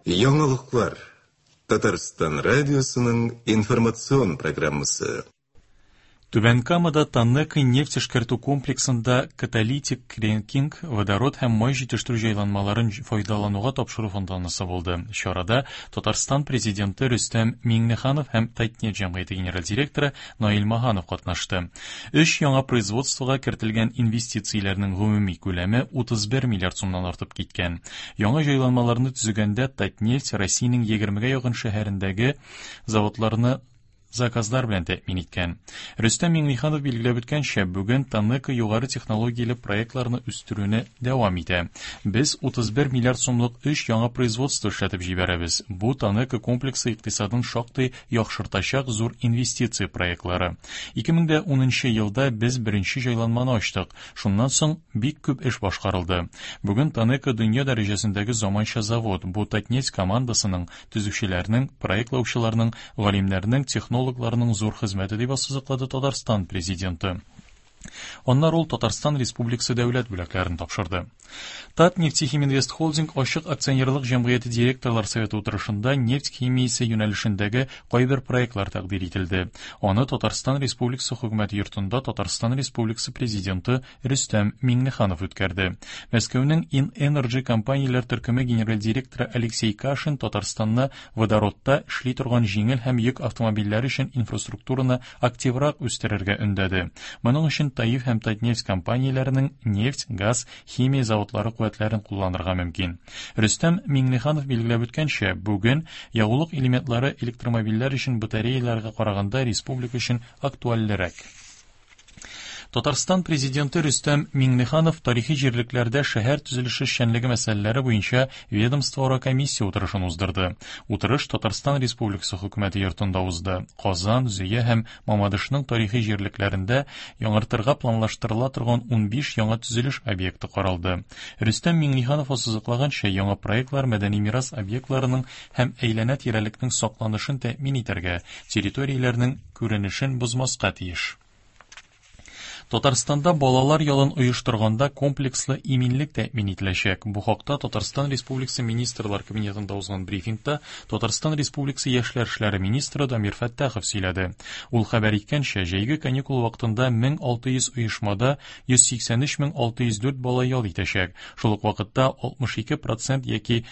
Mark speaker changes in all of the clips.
Speaker 1: Яңалыклар. Татарстан радиосының информацион программасы.
Speaker 2: Түбәнкамада Таннека нефть эшкәртү комплексында каталитик крекинг, водород һәм май җитештерү җайланмаларын файдалануга тапшыру фонтанасы булды. Чарада Татарстан президенты Рөстәм Миңнеханов һәм Татнефть җәмгыяте генераль директоры Наил Маганов катнашты. 3 яңа производствога кертелгән инвестицияләрнең гомуми күләме 31 миллиард сумнан артып киткән. Яңа җайланмаларны төзегәндә Татнефть Россиянең 20-гә якын шәһәрендәге заводларны заказлар белән тәэмин иткән. Рөстәм Миңнеханов билгеләп үткәнчә, бүген Таннека югары технологияле проектларны үстерүне дәвам итә. Без 31 миллиард сумлык 3 яңа производство эшләтеп җибәрәбез. Бу Таннека комплексы икътисадын шактый яхшыртачак зур инвестиция проектлары. 2010 елда без беренче җайланманы ачтык. Шуннан соң бик күп эш башкарылды. Бүген Таннека дөнья дәрәҗәсендәге заманча завод. Бу Татнефть командасының, төзүчеләрнең, проектлаучыларның, галимнәрнең, технологларның зур хезмәте дип ассызыклады Татарстан президенты. Аннары ул Татарстан Республикасы дәүләт бүләкләрен тапшырды. Татнефтехиминвест холдинг ачык акционерлык җәмгыяте директорлар советы утырышында нефть химиясе юнәлешендәге кайбер проектлар тәкъдим ителде. Аны Татарстан Республикасы хөкүмәт йортында Татарстан Республикасы президенты Рөстәм Миңнеханов үткәрде. Мәскәүнең In-Energy компанияләр төркеме генераль директоры Алексей Кашин Татарстанны водородта эшли торган җиңел һәм йөк автомобильләре өчен инфраструктураны активрак үстерергә өндәде. Моның өчен Таиф һәм Татнефть компанияләренең нефть, газ, химия заводлары куәтләрен кулланырга мөмкин. Рөстәм Миңнеханов билгеләп үткәнчә, бүген ягулык элементлары электромобильләр өчен батареяларга караганда республика өчен актуальлерәк. Татарстан президенты Рөстәм Миңнеханов тарихи җирлекләрдә шәһәр төзелеше эшчәнлеге мәсьәләләре буенча ведомствора комиссия утырышын уздырды. Утырыш Татарстан Республикасы хөкүмәте йортында узды. Казан, Зөя һәм Мамадышның тарихи җирлекләрендә яңартырга планлаштырыла торган 15 яңа төзелеш объекты каралды. Рөстәм Миңнеханов ассызыклаганча, яңа проектлар мәдәни мирас объектларының һәм әйләнә тирәлекнең сакланышын тәэмин итәргә, территорияләрнең күренешен бозмаска тиеш. Татарстанда балалар ялын оештырганда комплекслы иминлек тәэмин ителәчәк. Бу хакта Татарстан Республикасы министрлар кабинетында узган брифингта Татарстан Республикасы яшьләр эшләре министры Дамир Фәттахов сөйләде. Ул хәбәр иткәнчә, җәйге каникул вакытында 1600 оешмада 113604 бала ял итәчәк. Шул ук вакытта 62% яки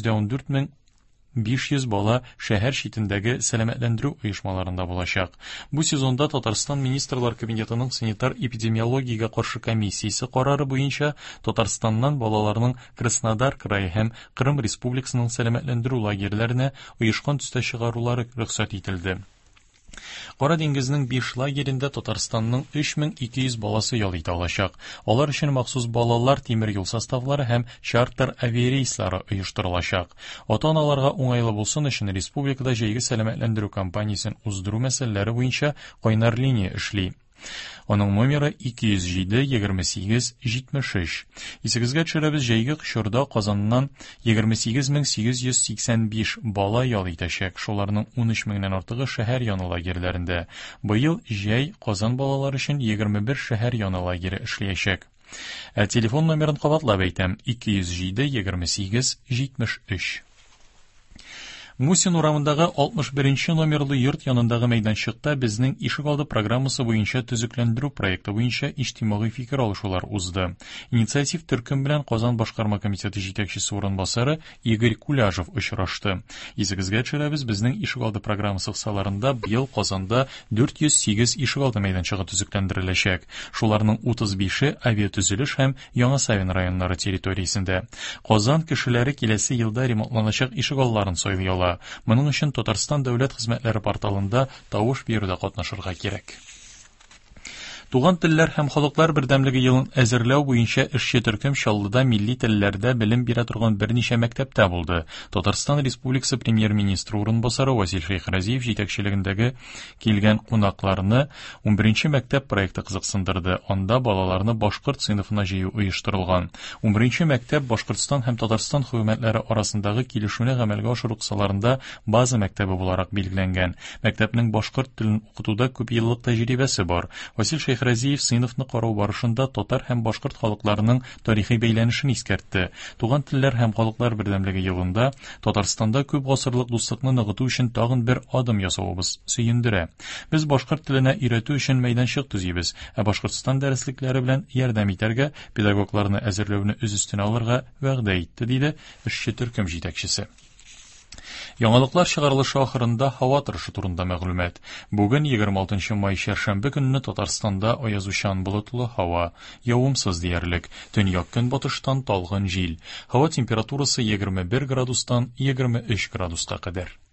Speaker 2: 114,500 бала шәһәр читендәге сәламәтләндерү оешмаларында булачак. Бу сезонда Татарстан министрлар кабинетының санитар-эпидемиологиягә каршы комиссиясе карары буенча Татарстаннан балаларның Краснодар крае һәм Крым Республикасының сәламәтләндерү лагерьләренә оешкан төстә чыгарулары рөхсәт ителде. Кара диңгезнең 5 лагерендә Татарстанның 3200 баласы ял итә алачак. Алар өчен махсус балалар тимер юл составлары һәм чартер авиарейслары оештырылачак. Ата-аналарга уңайлы булсын өчен республикада җәйге сәламәтләндерү кампаниясын уздыру мәсьәләләре буенча кайнар линия эшли. Аның номеры 207-28-73. Исегезгә төшерәбез, җәйге чорда Казаннан 28885 бала ял итәчәк. Шуларның 13 меңнән артыгы шәһәр яны лагерьләрендә. Быел җәй Казан балалары өчен 21 шәһәр яны лагере эшләячәк. Телефон номерын кабатлап әйтәм: 207-28-73. Мусин урамындагы 61 номерлы йорт янындагы мәйданчыкта безнең ишегалды программасы буенча төзекләндерү проекты буенча иҗтимагый фикер алышулар узды. Инициатив төркем белән Казан башкарма комитеты җитәкчесе урынбасары Игорь Куляжев очрашты. Исегезгә төшерәбез, безнең ишегалды программасы кысаларында быел Казанда 408 ишегалды мәйданчыгы төзекләндереләчәк. Шуларның 35-е авиатөзелеш һәм Яңа Савин районнары территориясендә. Казан кешеләре киләсе елда ремонтланачак ишегалларын сайлый. Моның өчен Татарстан дәүләт хезмәтләре порталында тавыш бирүдә катнашырга кирәк. Туган телләр һәм халыклар бердәмлеге елын әзерләү буенча эшче төркем Чаллыда милли телләрдә белем бирә торган берничә мәктәптә булды. Татарстан Республикасы премьер-министры урынбасары Васил Шейхразиев җитәкчелегендәге килгән кунакларны 11-нче мәктәп проекты кызыксындырды. Анда балаларны башкорт сыйныфына җыю оештырылган. 11-нче мәктәп Башкортстан һәм Татарстан хөкүмәтләре арасындагы килешүне гамәлгә ашыру кысаларында база мәктәбе буларак билгеләнгән. Мәктәпнең башкорт телен укытуда күп еллык тәҗрибәсе бар. Васил Шәйх Разиев сыйныфны карау барышында татар һәм башкорт халыкларының тарихи бәйләнешен искәртте. Туган телләр һәм халыклар бердәмлеге елында Татарстанда күп гасырлык дуслыкны ныгыту өчен тагын бер адым ясавыбыз сөендерә. Без башкорт теленә өйрәтү өчен мәйданчык төзибез, Башкортстан дәреслекләре белән ярдәм итәргә, педагогларны әзерләүне үз өстенә алырга вәгъдә итте, диде эшче төркем җитәкчесе. Яңалыклар чыгарылышы ахырында һава торышы турында мәгълүмат. Бүген 26 май чәршәмбе көнне Татарстанда аязучан болытлы һава, явымсыз диярлек, төньяк көнбатыштан талгын җил. Һава температурасы 21 градустан 23 градуска кадәр.